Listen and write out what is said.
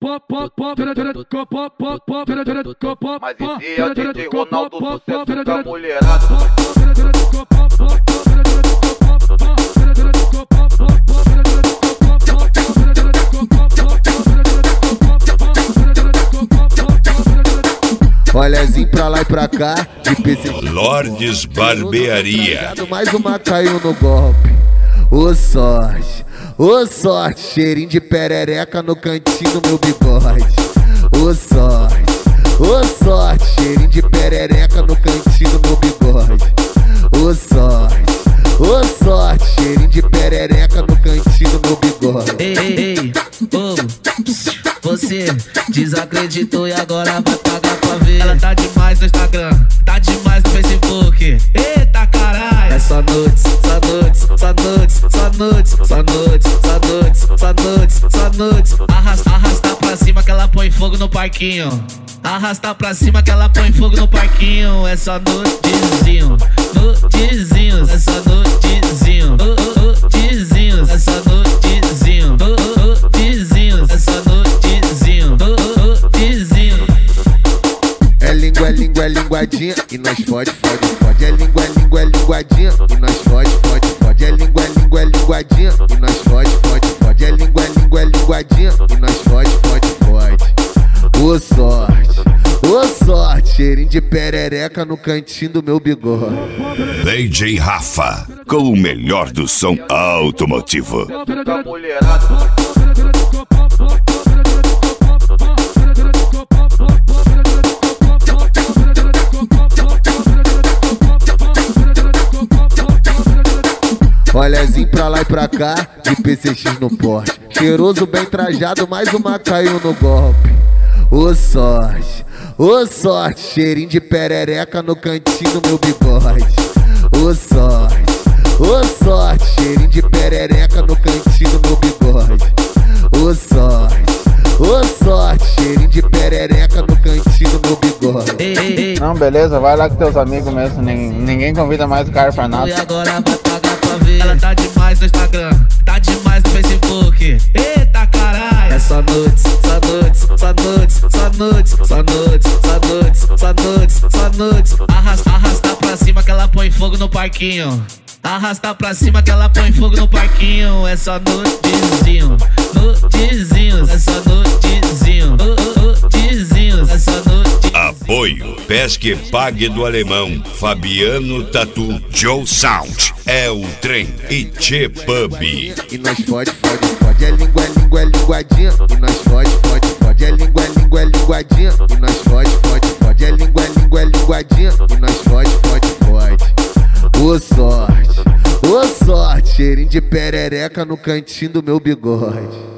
Mas esse é o DJ Ronaldo do centro da mulherada. Olhazinho pra lá e pra cá, de PC Lordes Barbearia. Mais uma caiu no golpe. Ô sorte, cheirinho de perereca no cantinho do meu bigode. Ô sorte, cheirinho de perereca no cantinho do meu bigode. Ô sorte, cheirinho de perereca no cantinho do meu bigode. Ei, você desacreditou e agora vai pagar pra ver. Ela tá demais no Instagram, tá demais no Facebook. Eita caralho, é só nudes. Arrasta pra cima que ela põe fogo no parquinho. Arrasta pra cima que ela põe fogo no parquinho. É só nudezinho, é só nudezinho, é só nudezinho, é só nudezinho. É linguadinha e nós fode. É linguadinha e nós fode. É linguadinha e nós fode. É linguadinha e nós fode. Ô sorte, cheirinho de perereca no cantinho do meu bigode. DJ Rafa, com o melhor do som automotivo. Da mulherada. Olhazinho pra lá e pra cá, de PCX no porte. Cheiroso, bem trajado, mais uma caiu no golpe. Ô sorte, cheirinho de perereca no cantinho do meu bigode. Ô sorte, cheirinho de perereca no cantinho do meu bigode. Ô sorte, cheirinho de perereca no cantinho do meu bigode. Não, beleza, vai lá com teus amigos mesmo, ninguém convida mais o cara pra nada. E agora vai pagar pra ver. Ela tá demais no Instagram, tá demais no Facebook. Eita caralho, é só nudes. Arrasta pra cima que ela põe fogo no parquinho. Arrasta pra cima que ela põe fogo no parquinho. É só nudezinho, é só nudezinho, é só nudezinho. Apoio Pesque e Pague do Alemão, Fabiano Tatu, Joe Sound, É o Trem e Tchê Pub. E nós fode. É linguadinha e nós fode. É linguadinha e nós fode. É linguadinha e nós fode. Ô sorte, cheirinho de perereca no cantinho do meu bigode.